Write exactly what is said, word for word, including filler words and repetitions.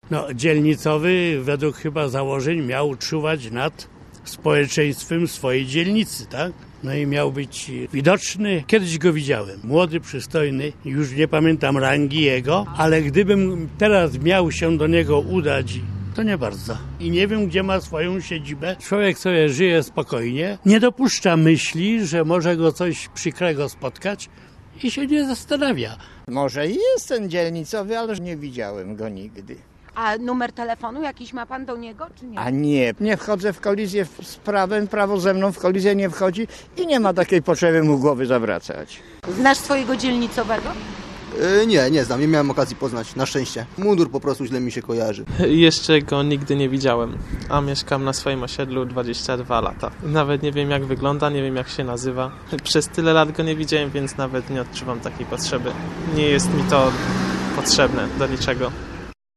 No, dzielnicowy według chyba założeń miał czuwać nad społeczeństwem swojej dzielnicy, tak? No i miał być widoczny. Kiedyś go widziałem. Młody, przystojny, już nie pamiętam rangi jego, ale gdybym teraz miał się do niego udać, to nie bardzo. I nie wiem, gdzie ma swoją siedzibę. Człowiek sobie żyje spokojnie, nie dopuszcza myśli, że może go coś przykrego spotkać i się nie zastanawia. Może jest ten dzielnicowy, ale nie widziałem go nigdy. A numer telefonu jakiś ma pan do niego, czy nie? A nie, nie wchodzę w kolizję z prawem, prawo ze mną w kolizję nie wchodzi i nie ma takiej potrzeby mu głowy zawracać. Znasz swojego dzielnicowego? Yy, nie, nie znam, nie miałem okazji poznać, na szczęście. Mundur po prostu źle mi się kojarzy. Jeszcze go nigdy nie widziałem, a mieszkam na swoim osiedlu dwadzieścia dwa lata. Nawet nie wiem, jak wygląda, nie wiem, jak się nazywa. Przez tyle lat go nie widziałem, więc nawet nie odczuwam takiej potrzeby. Nie jest mi to potrzebne do niczego.